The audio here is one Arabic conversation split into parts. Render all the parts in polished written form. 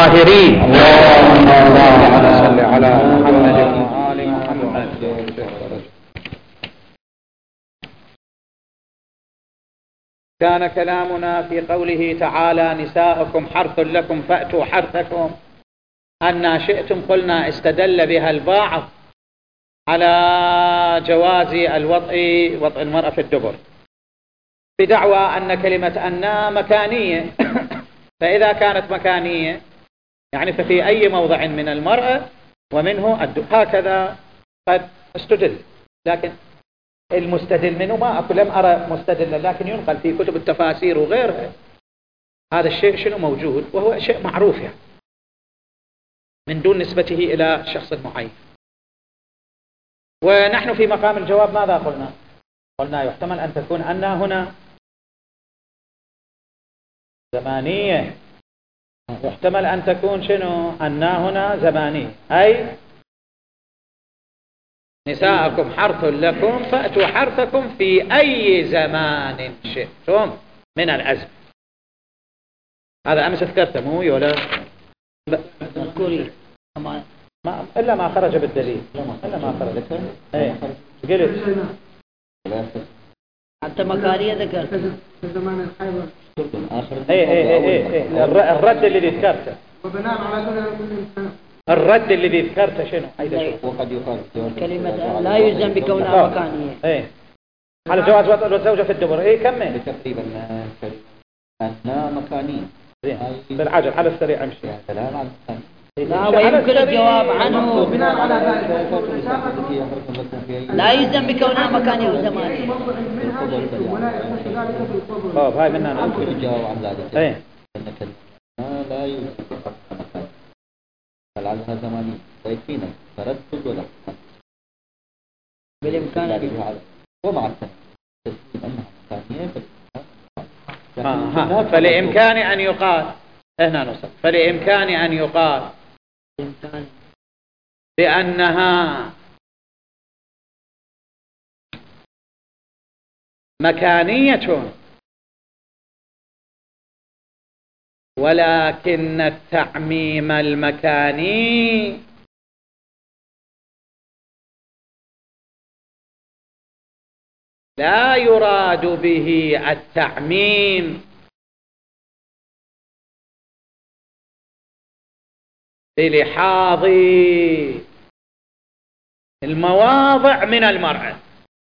الطاهرين. اللهم صل على محمد وآل محمد. كان كلامنا في قوله تعالى نساؤكم حرث لكم فأتوا حرثكم أن شئتم. قلنا استدل بها البعض على جواز وطء المرأة في الدبر بدعوى أن كلمة أن مكانية فإذا كانت مكانية يعني ففي أي موضع من المرأة ومنه الدبر. هكذا قد استدل، لكن المستدل منه ما أقول لم أرى مستدلا، لكن ينقل في كتب التفاسير وغيرها هذا الشيء شنو موجود وهو شيء معروف يعني من دون نسبته إلى شخص معين. ونحن في مقام الجواب ماذا قلنا؟ قلنا يحتمل أن تكون أن هنا زمانية، يحتمل أن تكون شنو أن هنا زمانية، أي نساءكم حرث لكم فأتوا حرثكم في أي زمان شئتم من الأزمة. هذا أمس ذكرته مو ولا مذكوري إلا ما خرج بالدليل، إلا ما خرج. قلت حتى مكارية ذكرت في زمان الحيوة الرد اللي ذكرته وبناء على كل الرد اللي ذكرته شنو؟ وقد يقال كلمة لا يلزم بكونها مكانية على جواز وطء الزوجة في الدبر. كمل تقريبا أنها مكانية بالعجل على السريع امشي. لا ويمكن الجواب عنه بناء على ذلك لا يلزم بكونها مكانية وزمانية. ولا يخص ذلك بالقبول. هاي منها ممكن الجواب عن ذلك أن لا يلزم مكانية بل عنها زمانية ويكفينا تردد ولا بالإمكان ومع التسليم أنها مكانية فلإمكان أن يقال هنا نصل فلإمكان أن يقال بأنها مكانية ولكن التعميم المكاني لا يراد به التعميم بلحاظ المواضع من المرأة،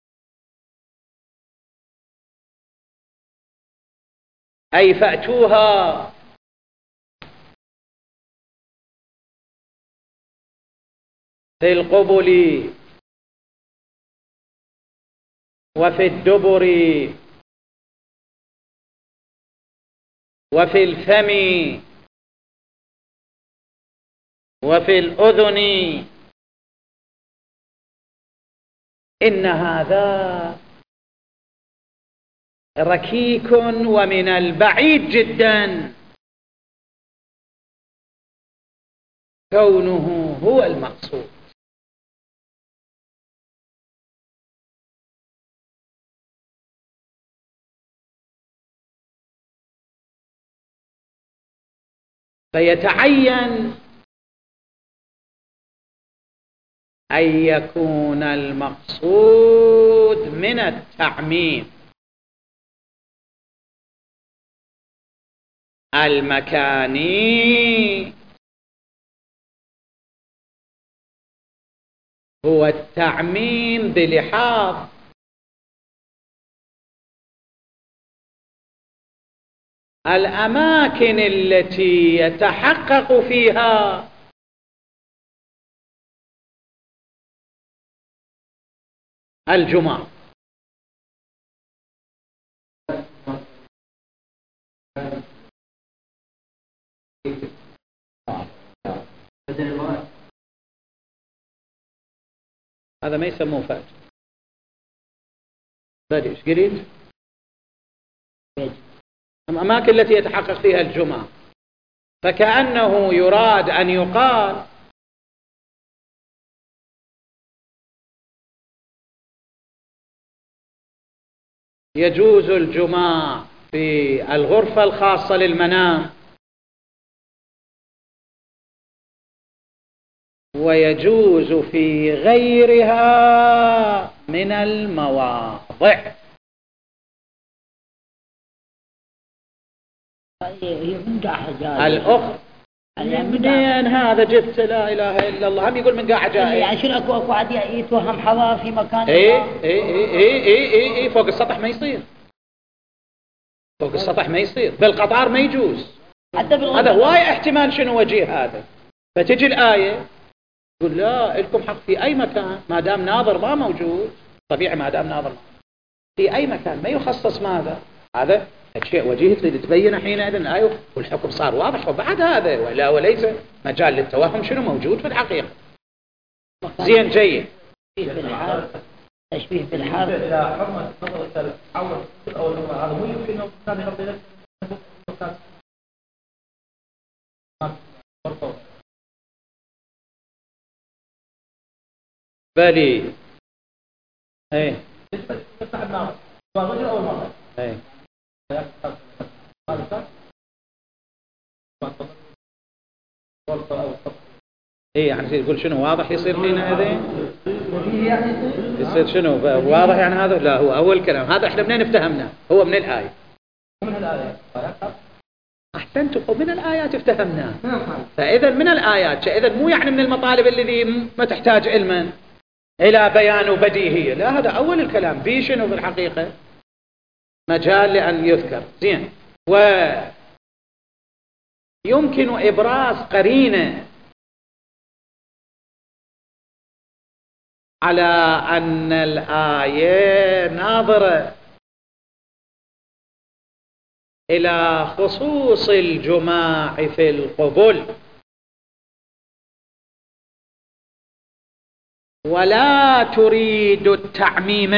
أي فأتوها في القبل وفي الدبر وفي الفم وفي الأذن. إن هذا ركيك ومن البعيد جدا كونه هو المقصود. فيتعين أن يكون المقصود من التعميم المكاني هو التعميم بلحاظ الأماكن التي يتحقق فيها الجماع. هذا ما يسموه فات. بدي ايش قلت؟ الأماكن التي يتحقق فيها الجماع، فكأنه يراد أن يقال يجوز الجماع في الغرفة الخاصة للمنام ويجوز في غيرها من المواضع. هي من قاعد الأخرى منين هذا جبت لا إله إلا الله، هم يقول من قاعد جاء يعني شنو أكو واحد يتوهم حضارة في مكان إيه فوق السطح ما يصير، فوق السطح ما يصير، بالقطار ما يجوز. هذا هواي احتمال شنو وجيه هذا. فتجي الآية تقول لا لكم حق في أي مكان ما دام ناظر ما موجود، طبيعي ما دام ناظر في أي مكان ما يخصص ماذا. هذا الشيء وجيه تريد تبين حينئذ الآية والحكم صار واضح. وبعد هذا ولا وليس مجال للتوهم شنو موجود في الحقيقة. زين جيد. تشبيه بالحرب. إذا حرمت نظر الثالث حول الأول هذا مو يمكن أن الثاني يغطي لك. بالي ايه تفتح النار الرجل أول مرة ايه ايه يعني يقول شنو واضح يصير حينئذ يصير شنو واضح يعني هذا. لا هو أول كلام هذا احنا منين افتهمنا؟ هو من الآية. من الآية أحسنت من الآيات افتهمنا. فإذا من الآيات إذا مو يعني من المطالب الذي ما تحتاج علما إلى بيان بديهية. لا هذا أول الكلام بي شنو بالحقيقة مجال لأن يذكر. زين. ويمكن إبراز قرينة على أن الآية ناظرة إلى خصوص الجماع في القبول ولا تريد التعميم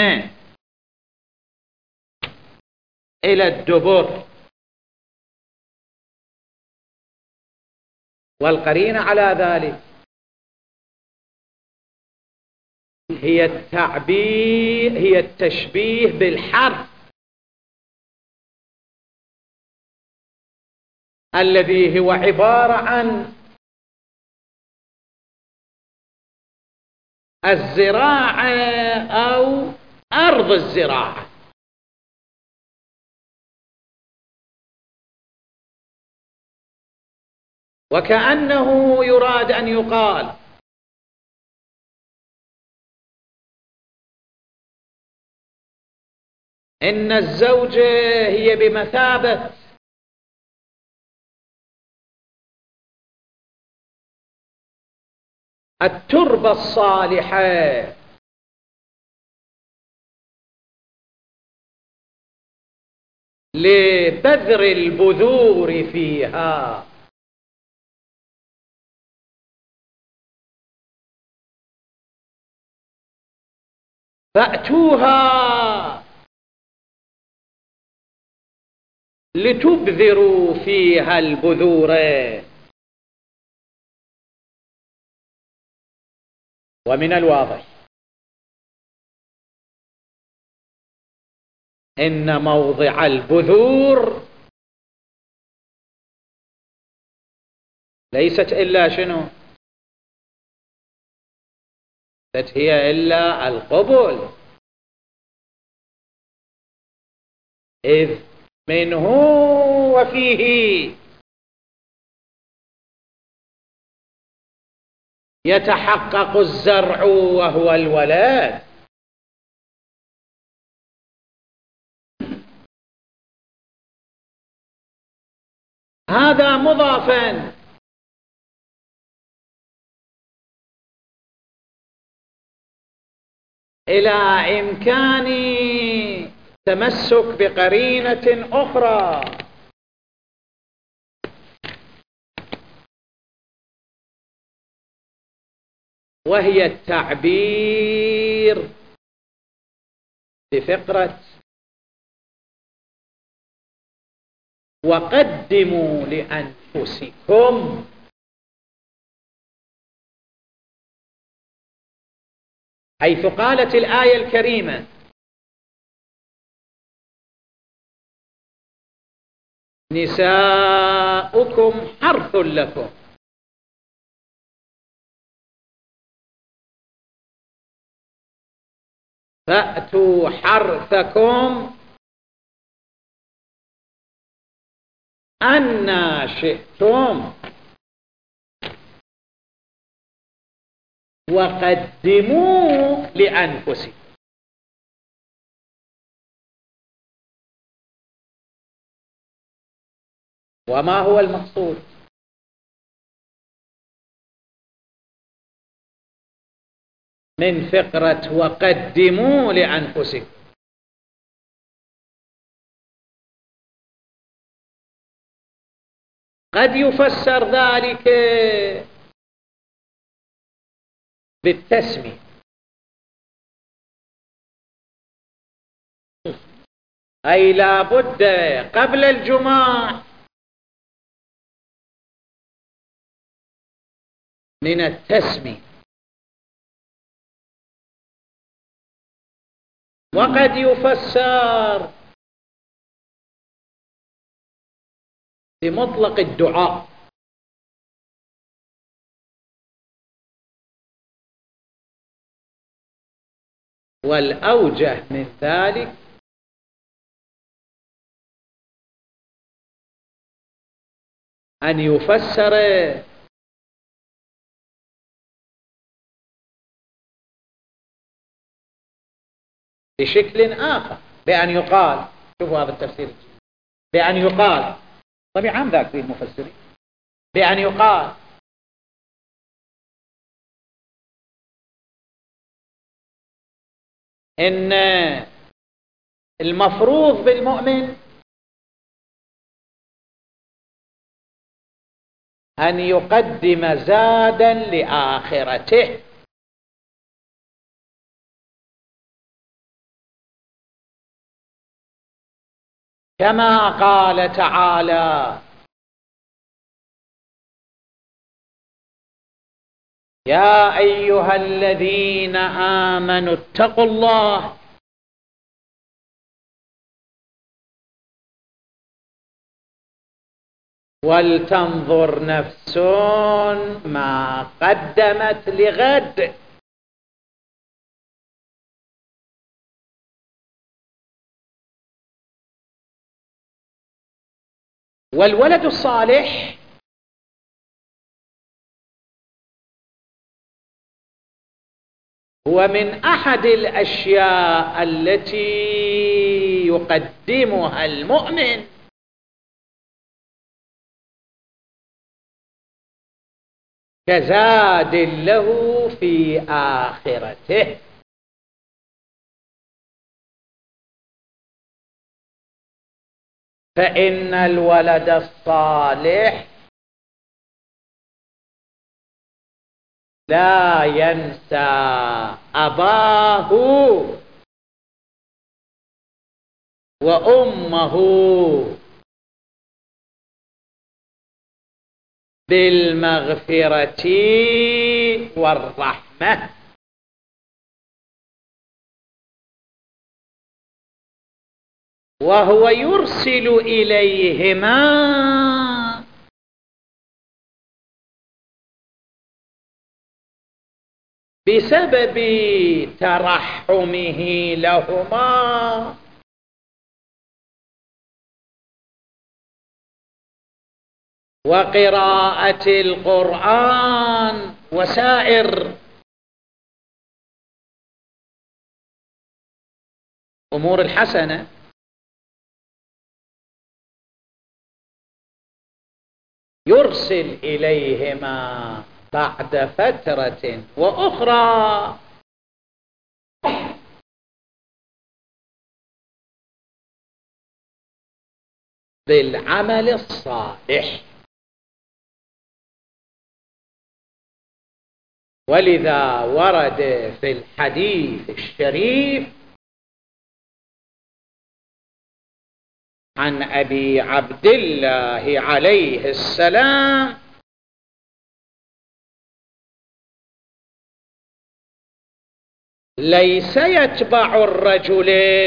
إلى الدبر. والقرينة على ذلك هي التشبيه بالحرف الذي هو عبارة عن الزراعة أو أرض الزراعة. وكأنه يراد أن يقال إن الزوجة هي بمثابة التربة الصالحة لبذر البذور فيها. فأتوها لتبذروا فيها البذور. ومن الواضح إن موضع البذور ليست إلا شنو؟ ليست هي إلا القبول، إذ منه وفيه يتحقق الزرع وهو الولاد. هذا مضافا إلى إمكان تمسك بقرينة أخرى وهي التعبير بفقرة وقدموا لأنفسكم. حيث قالت الآية الكريمة نساؤكم حرث لكم فأتوا حرثكم أنى شئتم وقدموا لأنفسكم. وما هو المقصود؟ من فقرة وقدموا لأنفسكم. قد يفسر ذلك بالتسمية، أي لا بد قبل الجماع من التسمية. وقد يفسر بمطلق الدعاء، والأوجه من ذلك أن يفسر بشكل آخر، بأن يقال، شوفوا هذا التفسير، بأن يقال، طبعا عن ذاك في المفسرين، بأن يقال إن المفروض بالمؤمن أن يقدم زادا لآخرته، كما قال تعالى: يا أيها الذين آمنوا اتقوا الله ولتنظر نفس ما قدمت لغد. والولد الصالح هو من أحد الأشياء التي يقدمها المؤمن كزاد له في آخرته. فإن الولد الصالح لا ينسى أباه وأمه بالمغفرة والرحمة، وهو يرسل إليهما بسبب ترحمه لهما وقراءة القرآن وسائر أمور الحسنة. يرسل إليهما بعد فترة وأخرى بالعمل الصالح. ولذا ورد في الحديث الشريف عن أبي عبد الله عليه السلام: ليس يتبع الرجل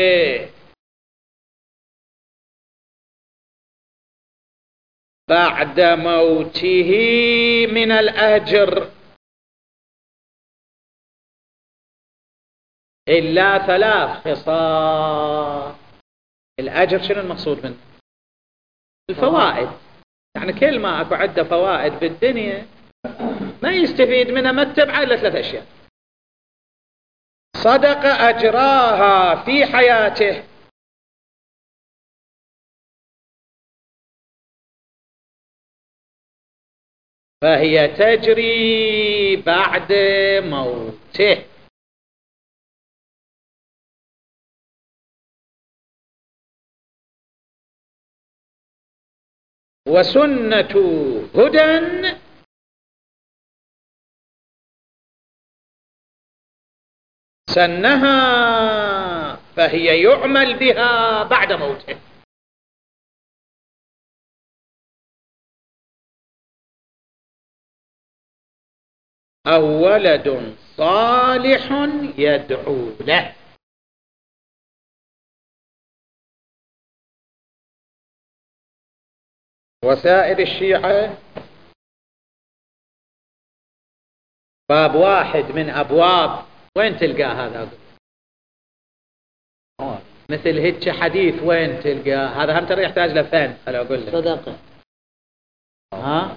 بعد موته من الأجر إلا 3 خصال. الأجر شنو المقصود منه؟ الفوائد. يعني كل ما أكو عدة فوائد بالدنيا ما يستفيد منها، ما تتبع إلا 3 أشياء: صدق أجراها في حياته، فهي تجري بعد موته. وسنة هدى سنها، فهي يعمل بها بعد موته. أو ولد صالح يدعو له. وسائر الشيعة باب واحد من أبواب، وين تلقى هذا؟ مثل هيك حديث وين تلقى هذا؟ هم ترى يحتاج لفين؟ أنا أقول لك صدقة. ها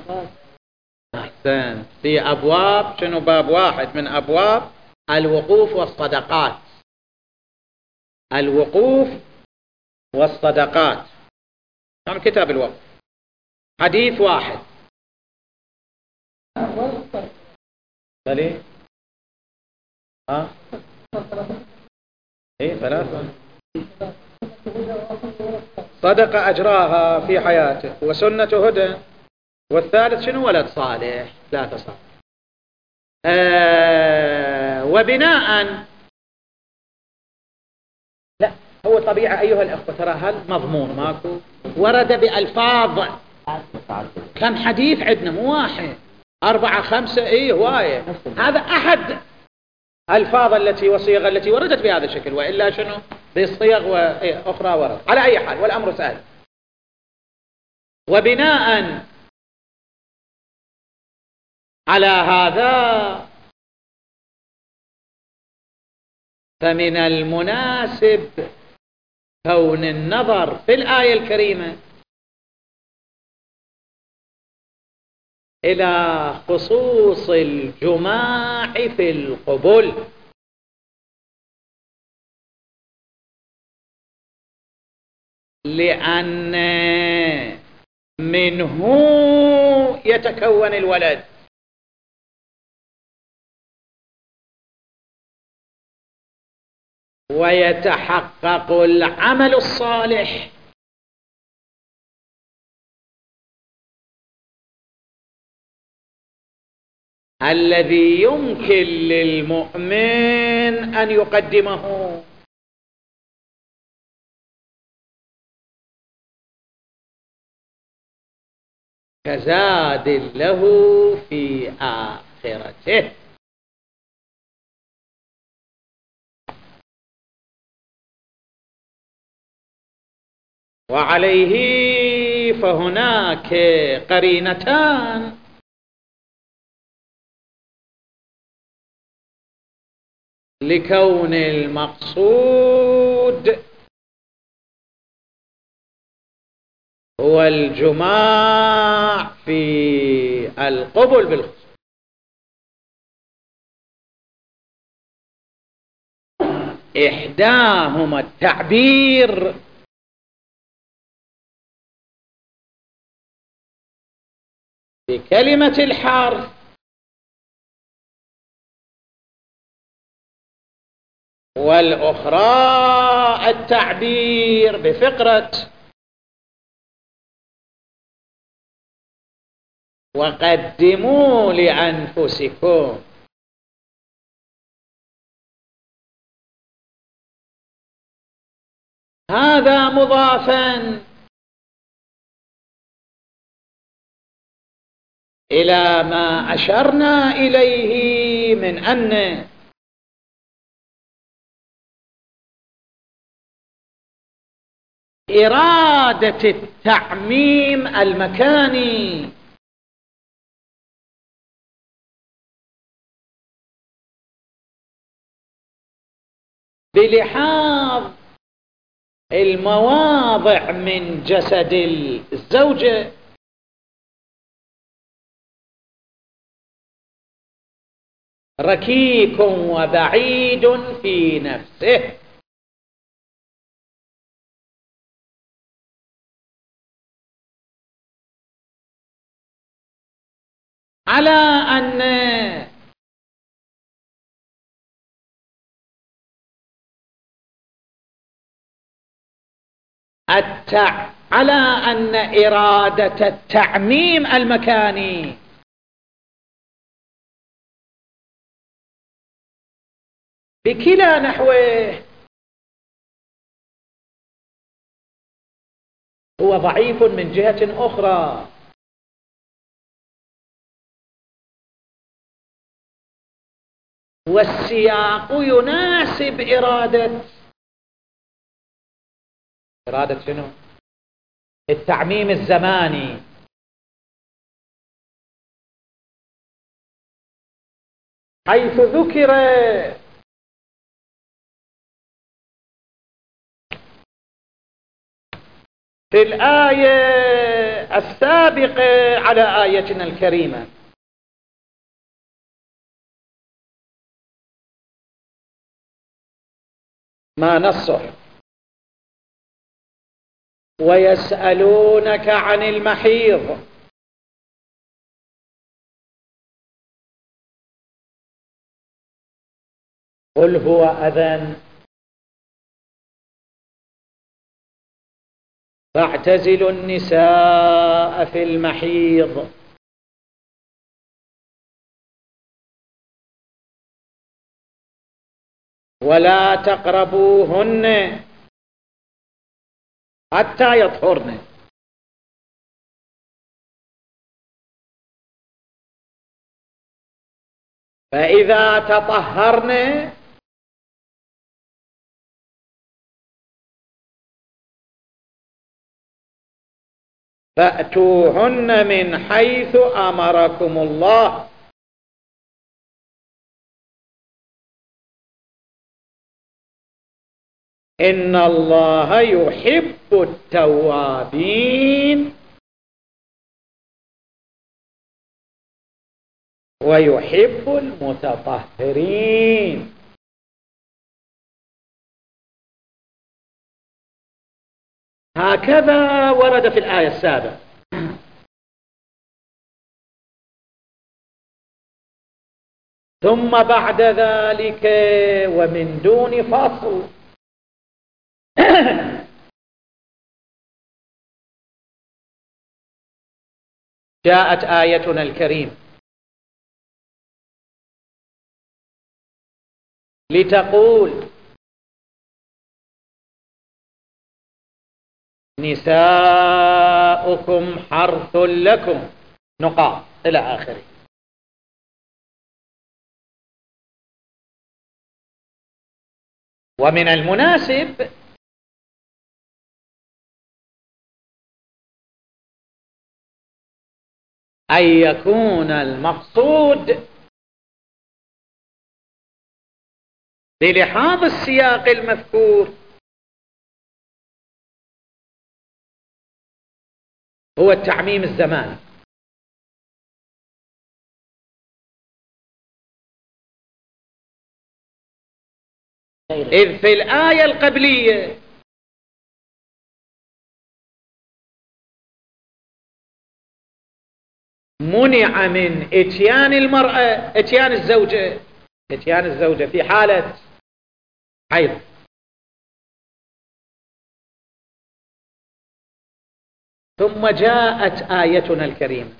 أحسن. في أبواب، شنو باب واحد من أبواب الوقوف والصدقات. الوقوف والصدقات، يعني كتاب الوقف، حديث واحد. بلي ها ايه 3. صدق أجراها في حياته، وسنة هدى، والثالث شنو؟ ولد صالح. 3 صالح. وبناء، لا هو طبيعة أيها الأخوة، ترى هالمضمون ماكو ورد بألفاظ. كم حديث عندنا؟ مو واحد، 4 5، ايه هواية. هذا أحد الفاظ التي وصيغ التي وردت بهذا الشكل، وإلا شنو بالصيغ أخرى ورد. على أي حال والأمر سهل. وبناء على هذا فمن المناسب كون النظر في الآية الكريمة إلى خصوص الجماع في القبول، لأن منه يتكون الولد، ويتحقق العمل الصالح. الذي يمكن للمؤمن أن يقدمه. كزاد له في آخرته. وعليه فهناك قرينتان لكون المقصود هو الجماع في القبل بالخصوص. إحداهما التعبير بكلمة الحرف، والأخرى التعبير بفقرة وقدموا لأنفسكم. هذا مضافا إلى ما أشرنا إليه من أن إرادة التعميم المكاني بلحاظ المواضع من جسد الزوجة ركيك وبعيد في نفسه، على أن على أن إرادة التعميم المكاني بكلا نحوه هو ضعيف من جهة أخرى، والسياق يناسب إرادة شنو؟ التعميم الزماني، حيث ذكر في الآية السابقة على آيتنا الكريمة ما نصه: ويسألونك عن المحيض قل هو أذى فاعتزلوا النساء في المحيض ولا تقربوهن حتى يطهرن، فإذا تطهرن فأتوهن من حيث أمركم الله إن الله يحب التوابين ويحب المتطهرين. هكذا ورد في الآية السابقة. ثم بعد ذلك ومن دون فصل جاءت آيتنا الكريمة لتقول: نساؤكم حرث لكم نقاط إلى آخره. ومن المناسب أن يكون المقصود بلحاظ السياق المذكور هو التعميم الزماني، إذ في الآية القبلية منع من اتيان المرأة اتيان الزوجة في حالة حيض، ثم جاءت آيتنا الكريمة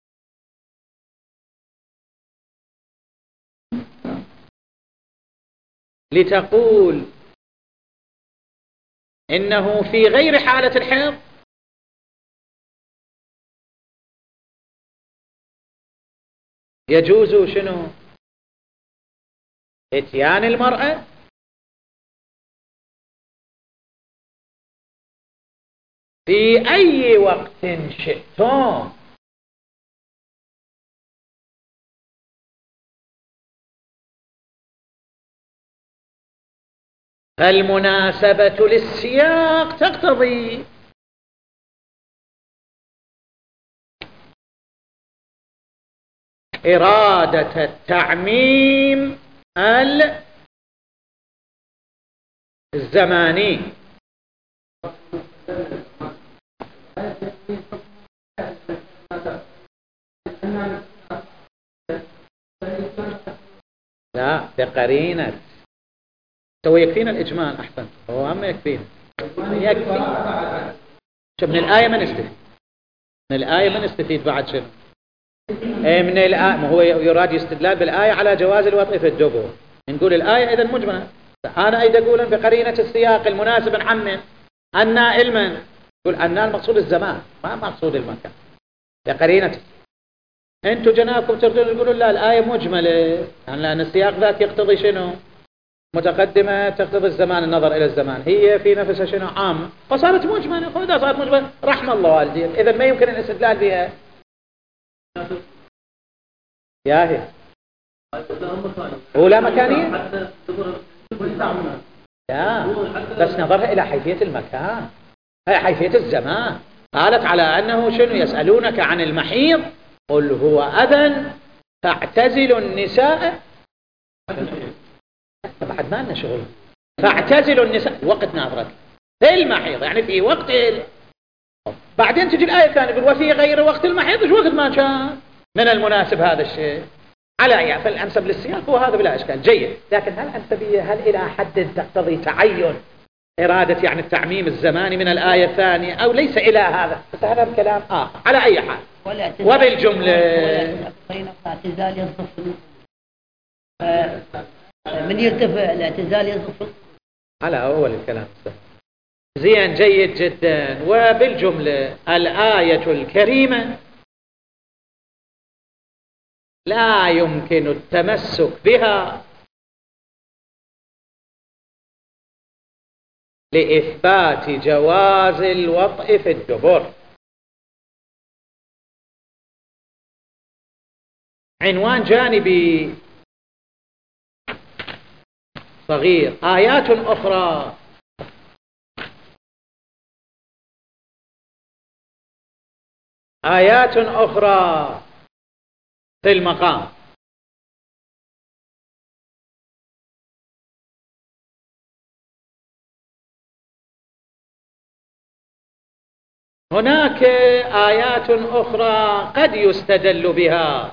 لتقول إنه في غير حالة الحيض يجوز شنو؟ اتيان المرأة في أي وقت شئتم، فالمناسبة للسياق تقتضي إرادة التعميم الزماني. لا، بقرينة. هو يكفينا الإجمال أحسن، هو أما يكفينا يكفي. من الآية ما نستفيد، من الآية ما نستفيد بعد شنو؟ من الآية ما هو يراد يستدلال بالآية على جواز الوطء في الدبر. نقول الآية إذا مجملة. أنا أيضا أقول بقرينة السياق المناسب نعمم أن علما، يقول أن المقصود الزمان ما مقصود المكان بقرينة. أنتم جنابكم تردون تقولون لا الآية مجملة، يعني لأن السياق ذاك يقتضي شنو؟ متقدمة تقتضي الزمان، النظر إلى الزمان، هي في نفسها شنو؟ عام، فصارت مجملة. إذا صارت مجملة رحم الله والدين، إذا ما يمكن الاستدلال بها. ياهي أولى مكانية يا بس نظرها إلى حيثية المكان، هي حيثية الزمان. قالت على أنه شنو؟ يسألونك عن المحيض قل هو أذى فاعتزلوا النساء. بعد ما لنا شغل. فاعتزلوا النساء وقت ناظرك في المحيض، يعني في وقت بعدين تجي الآية الثانية تقول وفي غير وقت المحيض، ايش وقت ما كان من المناسب هذا الشيء على يعني. فالأنسب للسياق وهذا بلا إشكال جيد، لكن هل أنسبية هل إلى حد تقتضي تعين إرادة يعني التعميم الزماني من الآية الثانية أو ليس إلى هذا؟ بس هذا الكلام على أي حال. وبالجملة الاعتزال يصدف من يرتفع الاعتزال يصدف على أول الكلام. زين جيد جدا. وبالجملة الآية الكريمة لا يمكن التمسك بها لإثبات جواز الوطء في الدبر. عنوان جانبي صغير. آيات أخرى آيات أخرى في المقام. هناك آيات أخرى قد يستدل بها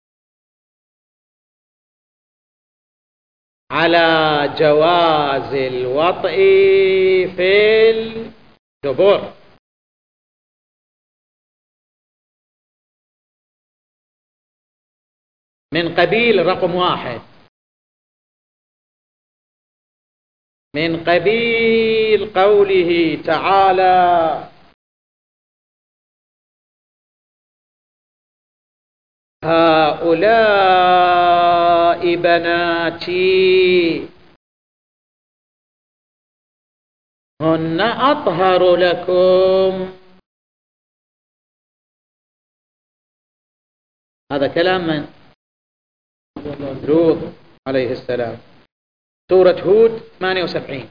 على جواز الوطء في الدبر. من قبيل رقم 1، من قبيل قوله تعالى هؤلاء بناتي هن أطهر لكم. هذا كلام من؟ لوط عليه السلام، سورة هود 78.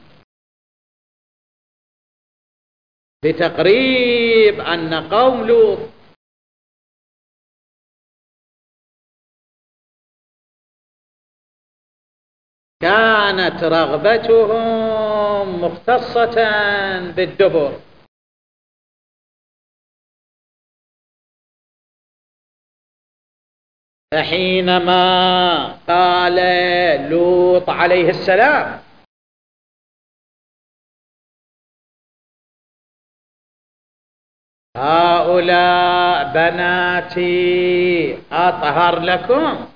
بتقريب أن قوم لوط كانت رغبتهم مختصة بالدبر. فحينما قال لوط عليه السلام هؤلاء بناتي أطهر لكم،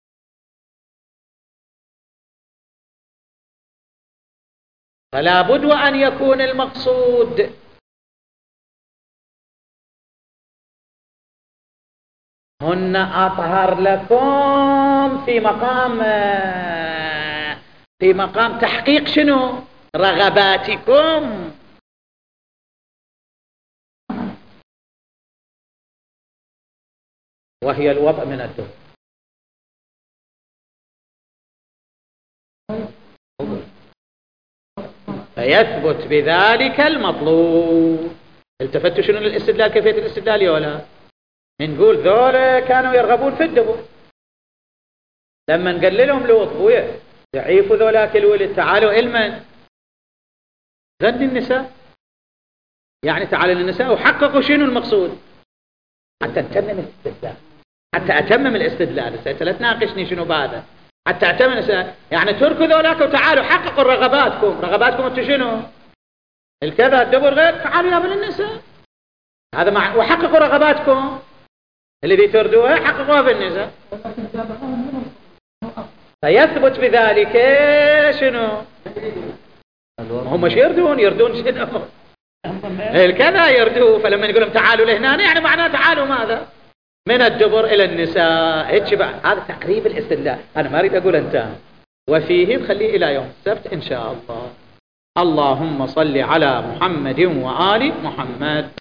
فلا بد وأن يكون المقصود هن أطهر لكم في مقام تحقيق شنو؟ رغباتكم. وهي الوضع من الدبر. فيثبت بذلك المطلوب. التفتوا شنو الاستدلال، كيفية الاستدلال يا ولا؟ نقول ذولا كانوا يرغبون في الدبر، لما نقللهم لوط ضعيفوا ذولاك الولد، تعالوا علما غد النساء، يعني تعالوا للنساء وحققوا شنو المقصود حتى نتمم الاستدلال، حتى أتمم الاستدلال. لا تناقشني شنو بعده، حتى أتمم يعني تركوا ذولاك وتعالوا حققوا رغباتكم انتم شنو؟ الكذا الدبر غير، تعالوا يا بني النساء هذا وحققوا رغباتكم الذي تردوها حققوها بالنساء، فيثبت بذلك شنو؟ هم ايش يردون شنو؟ الكذا يردوه. فلما يقول لهم تعالوا لهنا يعني معناه تعالوا ماذا؟ من الدبر إلى النساء. هيك بقى، هذا تقريب الاستدلال. أنا ما أريد أقول أنت، وفيه نخليه إلى يوم السبت إن شاء الله. اللهم صل على محمد وآل محمد.